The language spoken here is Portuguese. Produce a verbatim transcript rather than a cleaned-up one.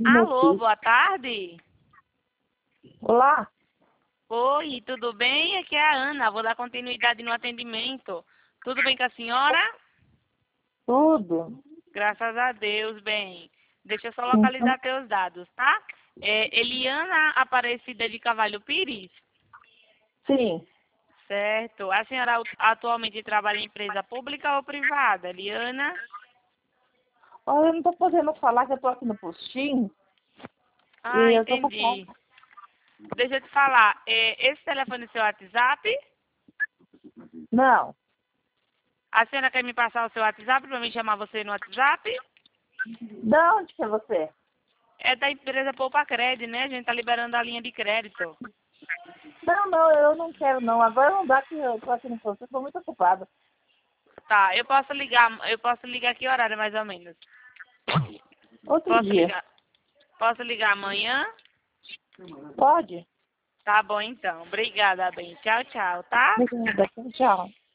Alô, boa tarde. Olá. Oi, tudo bem? Aqui é a Ana, vou dar continuidade no atendimento. Tudo bem com a senhora? Tudo. Graças a Deus, bem. Deixa eu só Uhum. localizar teus dados, tá? É Eliana Aparecida de Cavalho Pires? Sim. Certo. A senhora atualmente trabalha em empresa pública ou privada, Eliana? Olha, eu não tô podendo falar que eu tô aqui no postinho Ah, e eu tô passando. entendi. Deixa eu te falar, é, esse telefone é seu WhatsApp? Não. A senhora quer me passar o seu WhatsApp para me chamar você no WhatsApp? De onde que é você? É da empresa Poupa Crédito, né? A gente tá liberando a linha de crédito. Não, não, eu não quero não. Agora não dá que eu tô aqui no posto, eu tô muito ocupada. Tá, eu posso ligar, eu posso ligar que horário mais ou menos? Outro Posso dia. ligar? Posso ligar amanhã? Pode? Tá bom então. Obrigada, bem. Tchau, tchau, tá? Obrigada. Tchau.